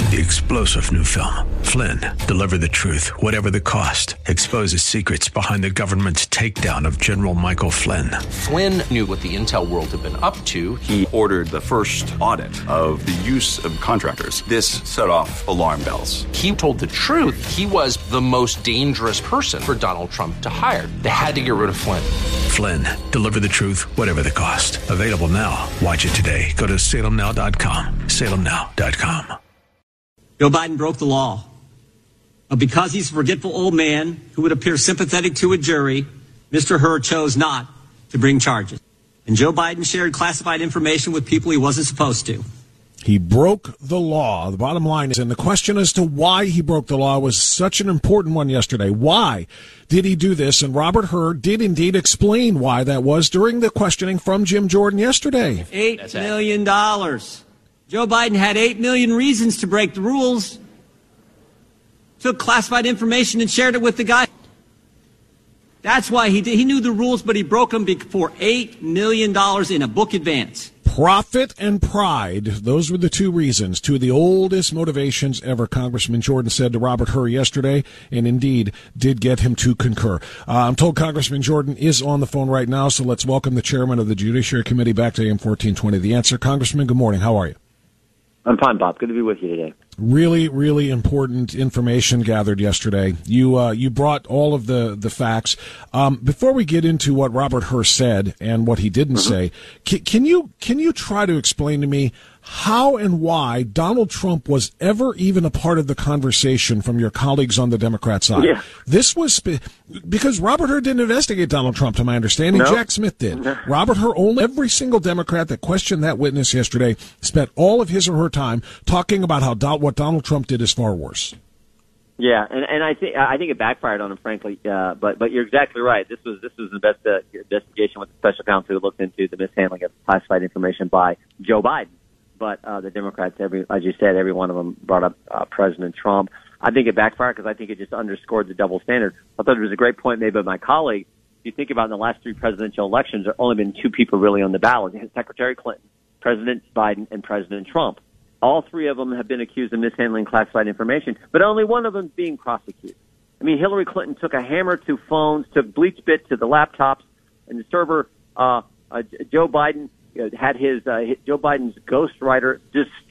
The explosive new film, Flynn, deliver the truth, whatever the cost, exposes secrets behind the government's takedown of General Michael Flynn. Flynn knew what the intel world had been up to. He ordered the first audit of the use of contractors. This set off alarm bells. He told the truth. He was the most dangerous person for Donald Trump to hire. They had to get rid of Flynn. Flynn, deliver the truth, whatever the cost. Available now. Watch it today. Go to salemnow.com. salemnow.com. Joe Biden broke the law. But because he's a forgetful old man who would appear sympathetic to a jury, Mr. Hur chose not to bring charges. And Joe Biden shared classified information with people he wasn't supposed to. He broke the law. The bottom line is, and the question as to why he broke the law was such an important one yesterday. Why did he do this? And Robert Hur did indeed explain why that was during the questioning from Jim Jordan yesterday. $8 million. Joe Biden had 8 million reasons to break the rules. Took classified information and shared it with the guy. That's why he did. He knew the rules, but he broke them for $8 million in a book advance. Profit and pride. Those were the two reasons, two of the oldest motivations ever, Congressman Jordan said to Robert Hur yesterday, and indeed did get him to concur. I'm told Congressman Jordan is on the phone right now, so let's welcome the chairman of the Judiciary Committee back to AM 1420. The Answer. Congressman, good morning. How are you? I'm fine, Bob. Good to be with you today. Really, really important information gathered yesterday. You brought all of the facts. Before we get into what Robert Hur said and what he didn't say, can you try to explain to me how and why Donald Trump was ever even a part of the conversation from your colleagues on the Democrat side? Yeah. This was because Robert Hur didn't investigate Donald Trump, to my understanding. No. Jack Smith did. Robert Hur, only every single Democrat that questioned that witness yesterday spent all of his or her time talking about how what Donald Trump did is far worse. Yeah, and I think it backfired on him, frankly. But you're exactly right. This was the best investigation with the special counsel who looked into the mishandling of classified information by Joe Biden. But the Democrats, as you said, every one of them brought up President Trump. I think it backfired because I think it just underscored the double standard. I thought it was a great point made by my colleague. If you think about in the last three presidential elections, there have only been two people really on the ballot: Secretary Clinton, President Biden, and President Trump. All three of them have been accused of mishandling classified information, but only one of them is being prosecuted. I mean, Hillary Clinton took a hammer to phones, took bleach bit to the laptops and the server. Joe Biden had Joe Biden's ghostwriter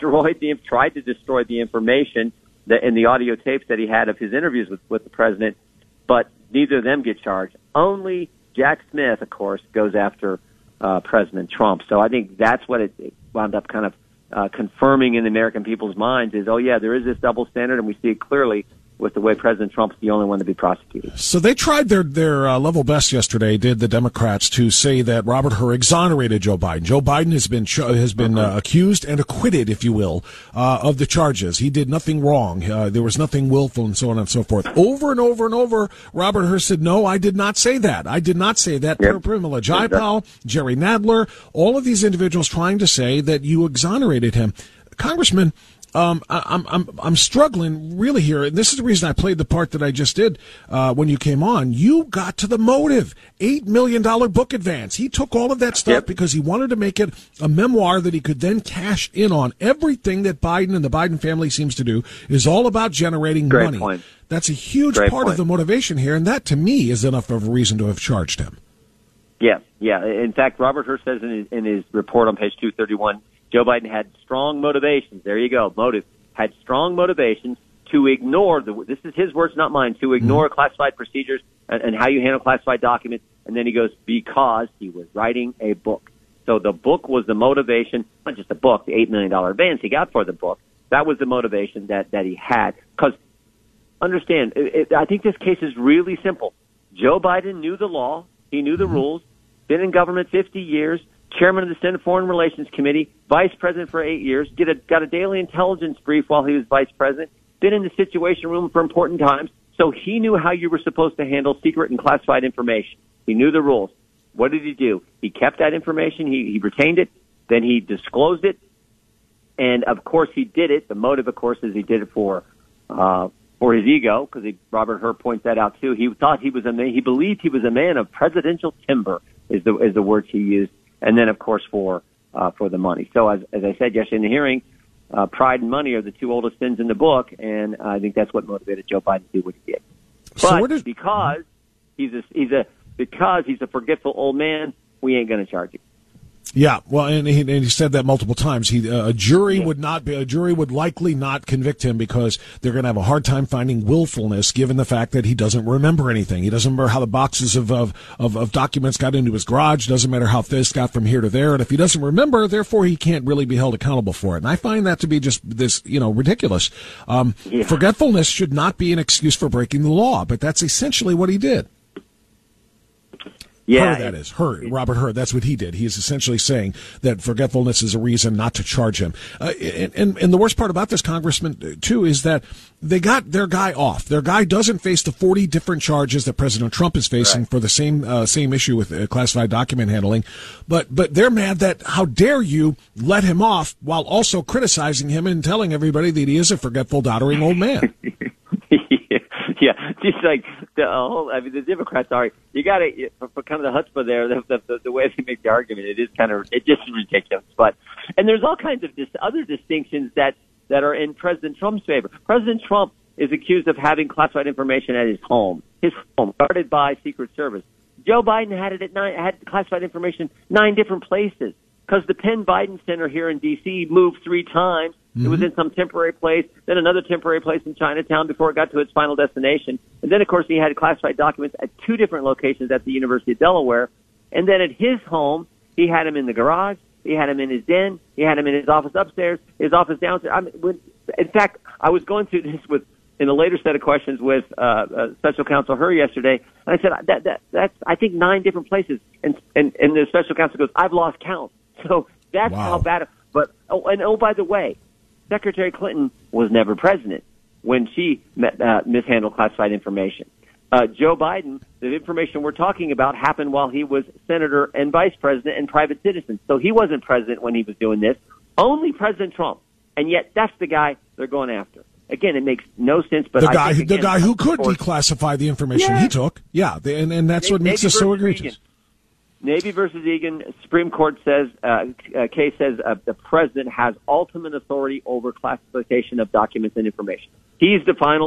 tried to destroy the information in the audio tapes that he had of his interviews with the president, but neither of them get charged. Only Jack Smith, of course, goes after President Trump. So I think that's what it wound up kind of confirming in the American people's minds is, oh, yeah, there is this double standard, and we see it clearly with the way President Trump's the only one to be prosecuted. So they tried their level best yesterday, did the Democrats, to say that Robert Hur exonerated Joe Biden. Joe Biden has been accused and acquitted, if you will, of the charges. He did nothing wrong. There was nothing willful and so on and so forth. Over and over and over, Robert Hur said, no, I did not say that. I did not say that. Yep. Pramila Jayapal, Jerry Nadler, all of these individuals trying to say that you exonerated him. Congressman, I'm struggling really here, and this is the reason I played the part that I just did when you came on. You got to the motive. $8 million book advance. He took all of that stuff because he wanted to make it a memoir that he could then cash in on. Everything that Biden and the Biden family seems to do is all about generating Great money. point. That's a huge part of the motivation here, and that, to me, is enough of a reason to have charged him. Yeah. In fact, Robert Hur says in his report on page 231, Joe Biden had strong motivations. There you go. Motive. Had strong motivations to ignore, this is his words, not mine, to ignore classified procedures and how you handle classified documents. And then he goes, because he was writing a book. So the book was the motivation, not just the book, the $8 million advance he got for the book. That was the motivation that he had. Because, understand, I think this case is really simple. Joe Biden knew the law. He knew the rules. Been in government 50 years. Chairman of the Senate Foreign Relations Committee, vice president for 8 years, got a daily intelligence brief while he was vice president, been in the Situation Room for important times, so he knew how you were supposed to handle secret and classified information. He knew the rules. What did he do? He kept that information, he retained it, then he disclosed it, and of course he did it. The motive, of course, is he did it for his ego, because Robert Hur points that out too. He thought he believed he was a man of presidential timber, is the words he used. And then, of course, for the money. So, as I said yesterday in the hearing, pride and money are the two oldest sins in the book, and I think that's what motivated Joe Biden to do what he did. So but because he's a forgetful old man, we ain't going to charge him. Yeah, well, and he said that multiple times. A jury would likely not convict him because they're going to have a hard time finding willfulness, given the fact that he doesn't remember anything. He doesn't remember how the boxes of documents got into his garage. Doesn't matter how this got from here to there. And if he doesn't remember, therefore he can't really be held accountable for it. And I find that to be just this, ridiculous. Forgetfulness should not be an excuse for breaking the law, but that's essentially what he did. Yeah, Robert Hur. That's what he did. He is essentially saying that forgetfulness is a reason not to charge him. And the worst part about this, Congressman, too, is that they got their guy off. Their guy doesn't face the 40 different charges that President Trump is facing for the same issue with classified document handling. But they're mad that how dare you let him off while also criticizing him and telling everybody that he is a forgetful, doddering old man. Yeah, just like the Democrats are. You got to for kind of the chutzpah there. The way they make the argument, it just ridiculous. And there's all kinds of other distinctions that are in President Trump's favor. President Trump is accused of having classified information at his home guarded by Secret Service. Joe Biden had classified information 9 different places because the Penn Biden Center here in D.C. moved 3 times. It was in some temporary place, then another temporary place in Chinatown before it got to its final destination. And then, of course, he had classified documents at 2 different locations at the University of Delaware. And then at his home, he had them in the garage, he had them in his den, he had them in his office upstairs, his office downstairs. In fact, I was going through this in a later set of questions with Special Counsel Hur yesterday, and I said, that's, I think, 9 different places. And the Special Counsel goes, I've lost count. So that's how bad. But, by the way, Secretary Clinton was never president when she mishandled classified information. Joe Biden, the information we're talking about happened while he was senator and vice president and private citizen. So he wasn't president when he was doing this. Only President Trump. And yet that's the guy they're going after. Again, it makes no sense. But the guy who could declassify the information he took. Yeah, and that's what makes this so egregious. Navy versus Egan, Supreme Court says, case says the president has ultimate authority over classification of documents and information. He's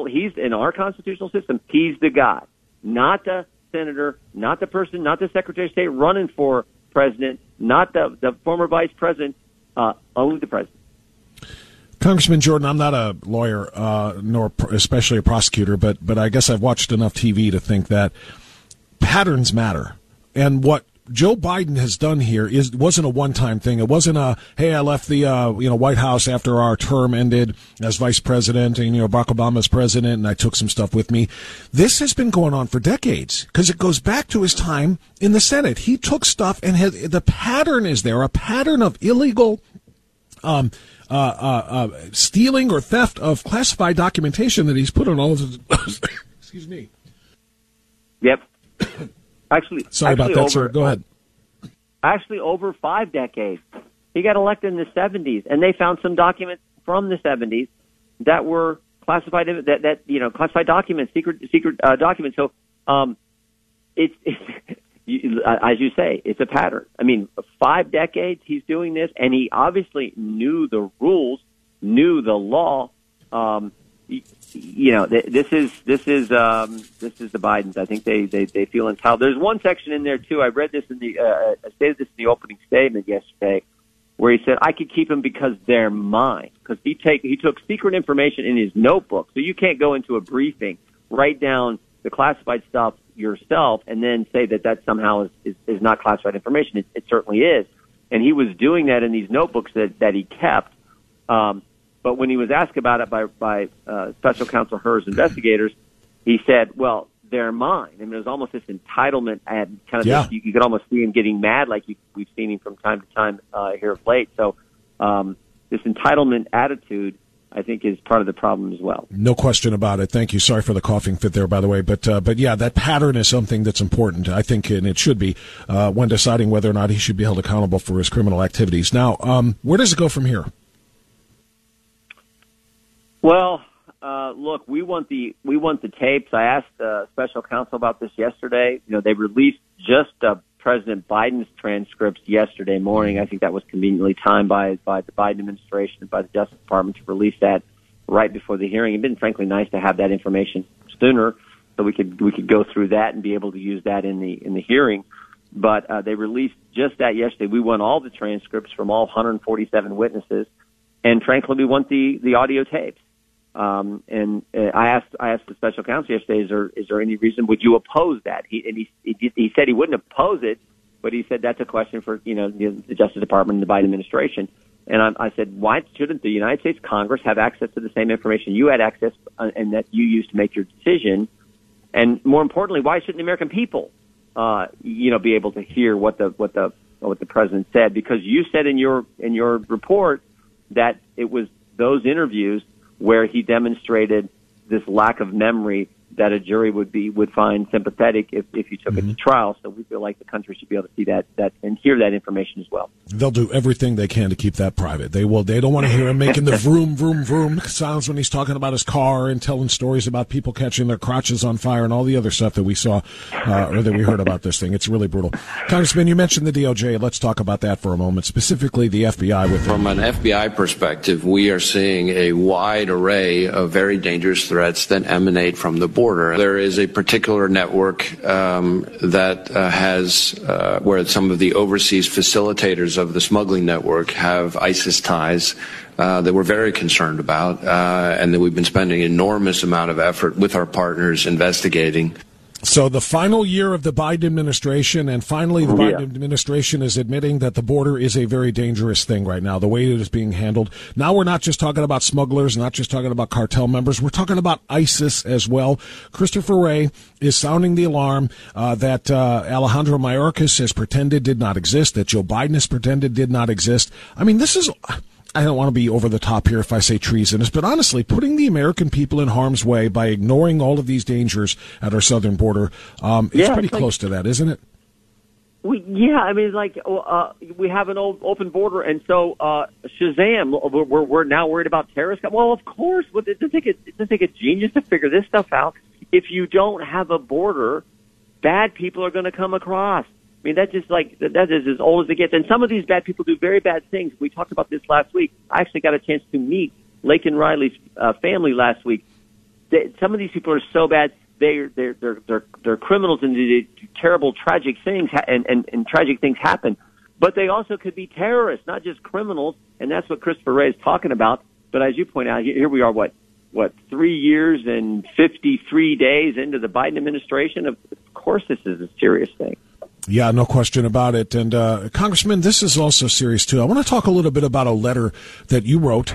in our constitutional system, he's the guy, not the senator, not the person, not the Secretary of State running for president, not the former vice president, only the president. Congressman Jordan, I'm not a lawyer, nor especially a prosecutor, but I guess I've watched enough TV to think that patterns matter. And what Joe Biden has done here wasn't a one-time thing. It wasn't hey, I left the White House after our term ended as vice president, and Barack Obama's president, and I took some stuff with me. This has been going on for decades because it goes back to his time in the Senate. He took stuff, and the pattern is there, a pattern of illegal stealing or theft of classified documentation that he's put on all of his. Excuse me. Yep. Sorry about that, sir. Go ahead. Actually, over 5 decades. He got elected in the 70s, and they found some documents from the 70s that were classified. Classified documents, secret documents. So, it's as you say, it's a pattern. I mean, 5 decades he's doing this, and he obviously knew the rules, knew the law. This is the Bidens. I think they feel entitled. There's one section in there too. I read this I stated this in the opening statement yesterday, where he said I could keep them because they're mine. Because he took secret information in his notebook, so you can't go into a briefing, write down the classified stuff yourself, and then say that somehow is not classified information. It certainly is, and he was doing that in these notebooks that he kept. But when he was asked about it by Special Counsel Hur's investigators, he said, well, they're mine. I mean, it was almost this entitlement and kind of you could almost see him getting mad like we've seen him from time to time here of late. So this entitlement attitude, I think, is part of the problem as well. No question about it. Thank you. Sorry for the coughing fit there, by the way. But yeah, that pattern is something that's important, I think, and it should be when deciding whether or not he should be held accountable for his criminal activities. Now, where does it go from here? Well, look, we want the tapes. I asked Special Counsel about this yesterday. They released just a President Biden's transcripts yesterday morning. I think that was conveniently timed by the Biden administration and by the Justice Department to release that right before the hearing. It'd been frankly nice to have that information sooner, so we could go through that and be able to use that in the hearing. But they released just that yesterday. We want all the transcripts from all 147 witnesses, and frankly, we want the audio tapes. And I asked the special counsel yesterday, is there any reason would you oppose that? He said he wouldn't oppose it, but he said that's a question for the Justice Department and the Biden administration. And I said, why shouldn't the United States Congress have access to the same information you had access and that you used to make your decision? And more importantly, why shouldn't the American people be able to hear what the president said? Because you said in your report that it was those interviews where he demonstrated this lack of memory that a jury would find sympathetic if you took it to trial. So we feel like the country should be able to see that and hear that information as well. They'll do everything they can to keep that private. They don't want to hear him making the vroom, vroom, vroom sounds when he's talking about his car and telling stories about people catching their crotches on fire and all the other stuff that we saw or that we heard about this thing. It's really brutal. Congressman, you mentioned the DOJ. Let's talk about that for a moment, specifically the FBI. From an FBI perspective, we are seeing a wide array of very dangerous threats that emanate from the border. There is a particular network that has where some of the overseas facilitators of the smuggling network have ISIS ties that we're very concerned about and that we've been spending an enormous amount of effort with our partners investigating. So the final year of the Biden administration, and finally the Biden administration is admitting that the border is a very dangerous thing right now, the way it is being handled. Now we're not just talking about smugglers, not just talking about cartel members, we're talking about ISIS as well. Christopher Wray is sounding the alarm that Alejandro Mayorkas has pretended did not exist, that Joe Biden has pretended did not exist. I mean, this is... I don't want to be over the top here if I say treasonous, but honestly, putting the American people in harm's way by ignoring all of these dangers at our southern border, it's pretty close to that, isn't it? We have an open border, and so Shazam, we're now worried about terrorists. Well, of course, it doesn't take a genius to figure this stuff out. If you don't have a border, bad people are going to come across. I mean, that is as old as it gets. And some of these bad people do very bad things. We talked about this last week. I actually got a chance to meet Laken Riley's family last week. Some of these people are so bad. They're criminals and they do terrible, tragic things, and tragic things happen. But they also could be terrorists, not just criminals. And that's what Christopher Wray is talking about. But as you point out, here we are, what 3 years and 53 days into the Biden administration? Of course, this is a serious thing. Yeah, no question about it. And Congressman, this is also serious, too. I want to talk a little bit about a letter that you wrote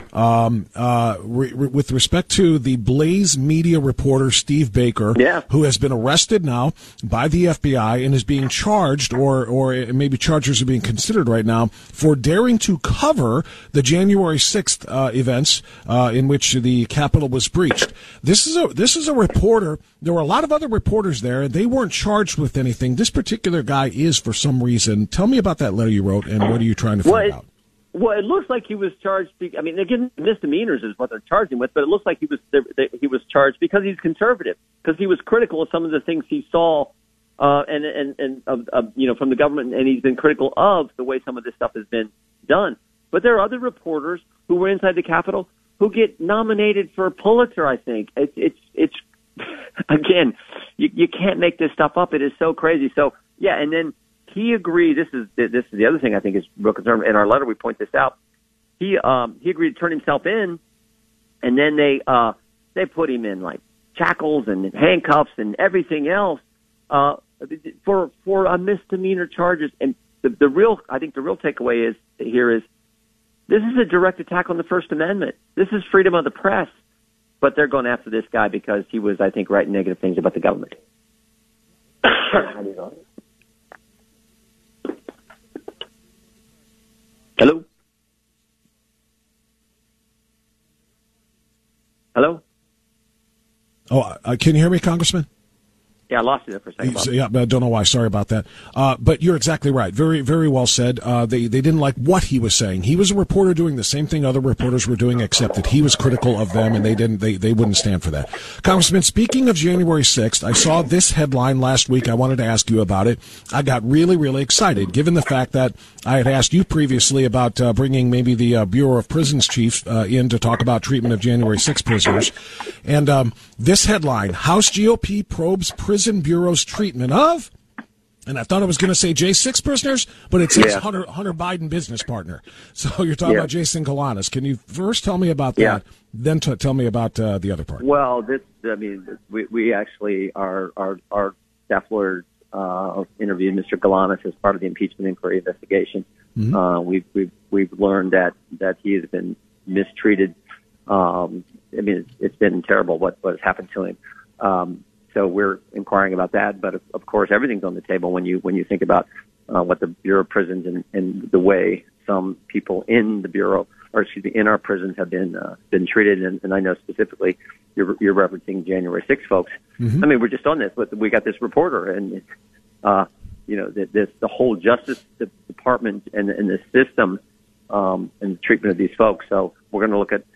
with respect to the Blaze media reporter Steve Baker, who has been arrested now by the FBI and is being charged, or maybe charges are being considered right now, for daring to cover the January 6th events in which the Capitol was breached. This is a reporter. There were a lot of other reporters there, and they weren't charged with anything. This particular guy is for some reason. Tell me about that letter you wrote, and what are you trying to find out? Well, it looks like he was charged. I mean, again, misdemeanors is what they're charging with, but it looks like he was charged because he's conservative, because he was critical of some of the things he saw, and from the government, and he's been critical of the way some of this stuff has been done. But there are other reporters who were inside the Capitol who get nominated for a Pulitzer. I think it's again, you can't make this stuff up. It is so crazy. So yeah, and then he agreed. This is the other thing I think is real concern. In our letter, we point this out. He agreed to turn himself in, and then they put him in like shackles and handcuffs and everything else for misdemeanor charges. And the real takeaway is this is a direct attack on the First Amendment. This is freedom of the press. But they're going after this guy because he was, I think, writing negative things about the government. Hello? Hello? Oh, can you hear me, Congressman? Yeah, I lost you there for a second, Bob. Yeah, I don't know why. Sorry about that. But you're exactly right. Very, very well said. They didn't like what he was saying. He was a reporter doing the same thing other reporters were doing, except that he was critical of them, and they wouldn't stand for that. Congressman, speaking of January 6th, I saw this headline last week. I wanted to ask you about it. I got really, really excited, given the fact that I had asked you previously about bringing maybe the Bureau of Prisons chief in to talk about treatment of January 6th prisoners. And this headline, House GOP probes Prison Bureau's treatment of, and I thought I was going to say J6 prisoners, but it says Hunter Biden business partner. So you're talking about Jason Galanis. Can you first tell me about that, then tell me about the other part? Well, we actually, our staff lawyers interviewed Mr. Galanis as part of the impeachment inquiry investigation. Mm-hmm. We've learned that he has been mistreated. It's been terrible what has happened to him. So we're inquiring about that, but of course everything's on the table when you think about what the Bureau of Prisons and the way some people in the Bureau, in our prisons have been treated. And I know specifically you're referencing January 6 folks. Mm-hmm. We're just on this, but we got this reporter, and the whole Justice Department and the system and the treatment of these folks. So we're going to look at.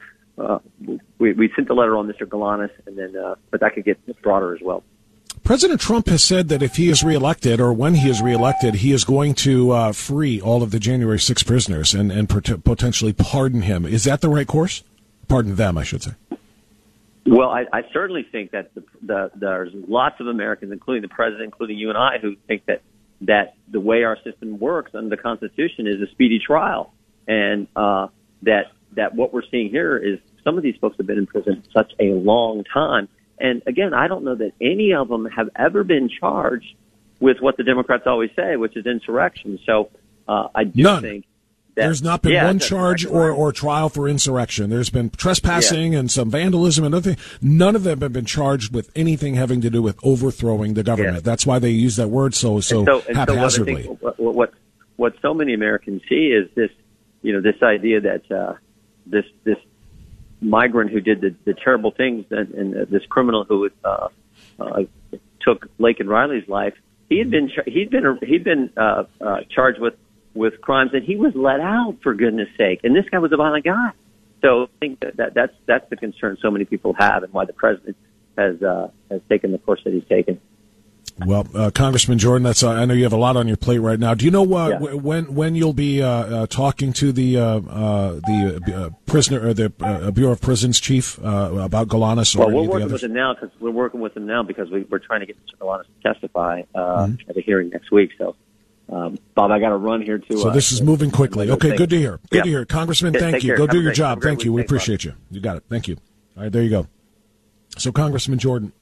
We sent the letter on Mr. Galanis, and then, but that could get broader as well. President Trump has said that if he is reelected, or when he is reelected, he is going to free all of the January 6 prisoners and potentially pardon him. Is that the right course? Pardon them, I should say. Well, I certainly think that there's lots of Americans, including the president, including you and I, who think that the way our system works under the Constitution is a speedy trial, and that what we're seeing here is some of these folks have been in prison such a long time. And again, I don't know that any of them have ever been charged with what the Democrats always say, which is insurrection. So I do think that there's not been one charge or trial for insurrection. There's been trespassing and some vandalism and other things. None of them have been charged with anything having to do with overthrowing the government. Yeah. That's why they use that word so haphazardly. So what so many Americans see is this, this idea that this migrant who did the terrible things and this criminal who took Laken Riley's life, he'd been charged with crimes, and he was let out, for goodness sake. And this guy was a violent guy. So I think that's the concern so many people have, and why the president has taken the course that he's taken. Well, Congressman Jordan, I know you have a lot on your plate right now. Do you know when you'll be talking to the prisoner or the Bureau of Prisons chief about Galanis? Well, we're working with him now because we're trying to get Mr. Galanis to testify at a hearing next week. So, Bob, I got to run here too. So this is moving quickly. Okay, good to hear. Good to hear, Congressman. Thank you. Go do your job. Thank you. We appreciate you. You got it. Thank you. All right, there you go. So, Congressman Jordan.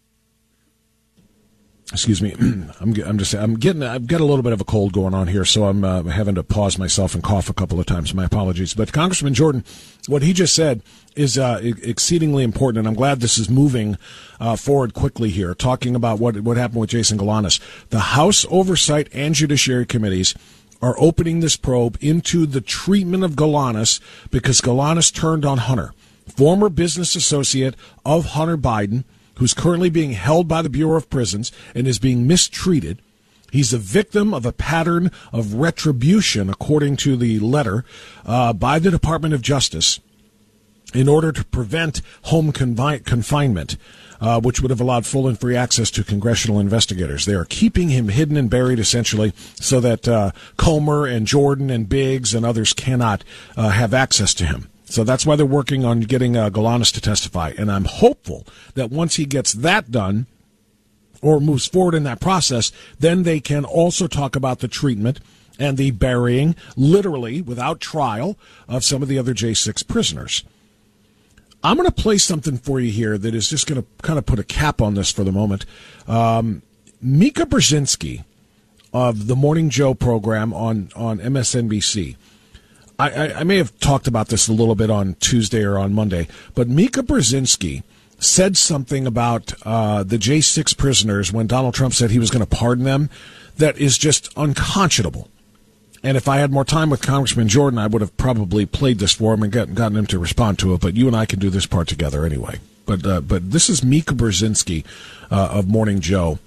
Excuse me. I've got a little bit of a cold going on here, so I'm having to pause myself and cough a couple of times. My apologies. But Congressman Jordan, what he just said is exceedingly important, and I'm glad this is moving forward quickly here, talking about what happened with Jason Galanis. The House Oversight and Judiciary Committees are opening this probe into the treatment of Galanis because Galanis turned on Hunter, former business associate of Hunter Biden, who's currently being held by the Bureau of Prisons and is being mistreated. He's a victim of a pattern of retribution, according to the letter, by the Department of Justice in order to prevent home confinement, which would have allowed full and free access to congressional investigators. They are keeping him hidden and buried, essentially, so that Comer and Jordan and Biggs and others cannot have access to him. So that's why they're working on getting Galanis to testify. And I'm hopeful that once he gets that done or moves forward in that process, then they can also talk about the treatment and the burying, literally without trial, of some of the other J6 prisoners. I'm going to play something for you here that is just going to kind of put a cap on this for the moment. Mika Brzezinski of the Morning Joe program on MSNBC. I may have talked about this a little bit on Tuesday or on Monday, but Mika Brzezinski said something about the J6 prisoners when Donald Trump said he was going to pardon them that is just unconscionable. And if I had more time with Congressman Jordan, I would have probably played this for him and gotten him to respond to it, but you and I can do this part together anyway. But this is Mika Brzezinski of Morning Joe.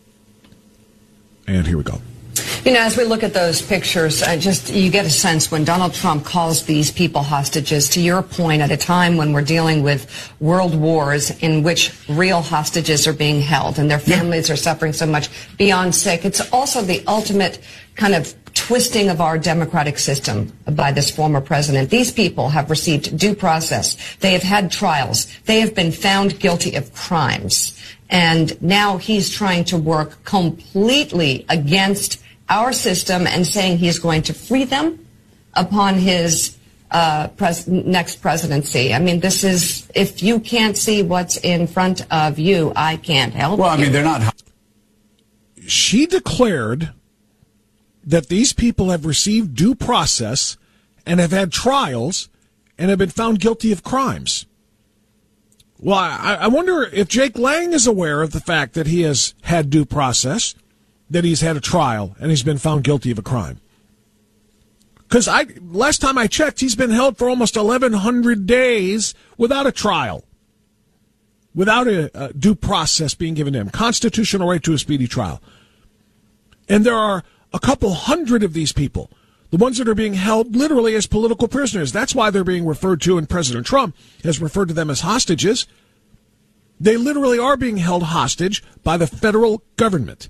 And here we go. You know, as we look at those pictures, you get a sense when Donald Trump calls these people hostages, to your point, at a time when we're dealing with world wars in which real hostages are being held and their families are suffering so much beyond sick. It's also the ultimate kind of twisting of our democratic system by this former president. These people have received due process. They have had trials. They have been found guilty of crimes. And now he's trying to work completely against our system and saying he's going to free them upon his next presidency. I mean, this is, if you can't see what's in front of you, I can't help you. Well, I mean, they're not. She declared that these people have received due process and have had trials and have been found guilty of crimes. Well, I wonder if Jake Lang is aware of the fact that he has had due process, that he's had a trial, and he's been found guilty of a crime. Because last time I checked, he's been held for almost 1,100 days without a trial, without a due process being given to him, constitutional right to a speedy trial. And there are a couple hundred of these people, the ones that are being held literally as political prisoners. That's why they're being referred to, and President Trump has referred to them as hostages. They literally are being held hostage by the federal government,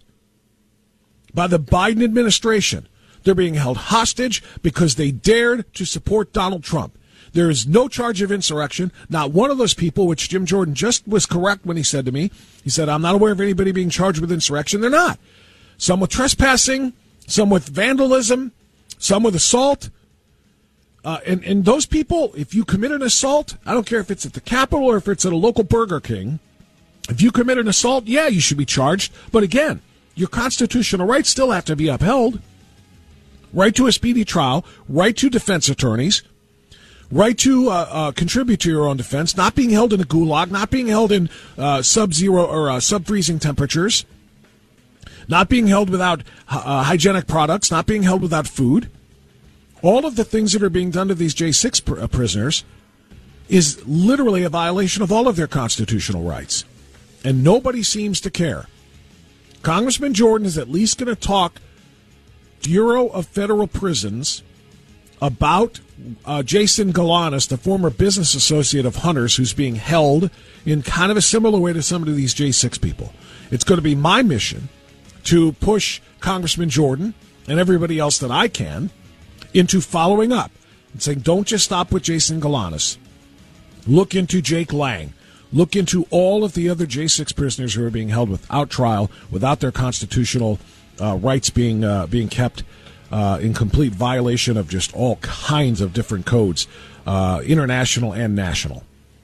by the Biden administration. They're being held hostage because they dared to support Donald Trump. There is no charge of insurrection. Not one of those people, which Jim Jordan just was correct when he said to me. He said, I'm not aware of anybody being charged with insurrection. They're not. Some with trespassing, some with vandalism, some with assault. And those people, if you commit an assault, I don't care if it's at the Capitol or if it's at a local Burger King, if you commit an assault, yeah, you should be charged. But again, your constitutional rights still have to be upheld. Right to a speedy trial, right to defense attorneys, right to contribute to your own defense, not being held in a gulag, not being held in sub-zero or sub-freezing temperatures, not being held without hygienic products, not being held without food. All of the things that are being done to these J6 prisoners is literally a violation of all of their constitutional rights. And nobody seems to care. Congressman Jordan is at least going to talk Bureau of Federal Prisons about Jason Galanis, the former business associate of Hunter's, who's being held in kind of a similar way to some of these J6 people. It's going to be my mission to push Congressman Jordan and everybody else that I can into following up and saying, don't just stop with Jason Galanis. Look into Jake Lang. Look into all of the other J6 prisoners who are being held without trial, without their constitutional rights being kept in complete violation of just all kinds of different codes, international and national.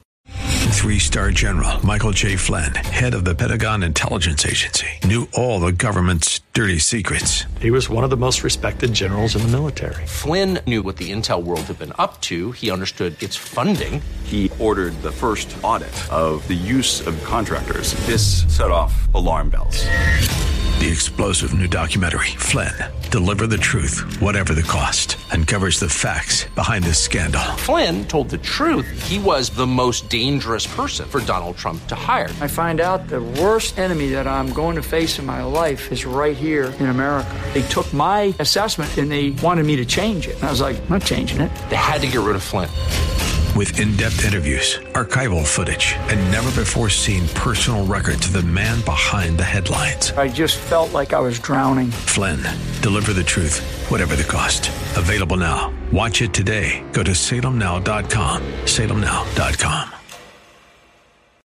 3-star General Michael J. Flynn, head of the Pentagon Intelligence Agency, knew all the government's dirty secrets. He was one of the most respected generals in the military. Flynn knew what the intel world had been up to. He understood its funding. He ordered the first audit of the use of contractors. This set off alarm bells. The explosive new documentary, Flynn, Deliver the Truth, Whatever the Cost, uncovers the facts behind this scandal. Flynn told the truth. He was the most dangerous person for Donald Trump to hire. I find out the worst enemy that I'm going to face in my life is right here in America. They took my assessment and they wanted me to change it. And I was like, I'm not changing it. They had to get rid of Flynn. With in-depth interviews, archival footage, and never-before-seen personal records of the man behind the headlines. I just felt like I was drowning. Flynn, Deliver the Truth, Whatever the Cost. Available now. Watch it today. Go to salemnow.com. salemnow.com.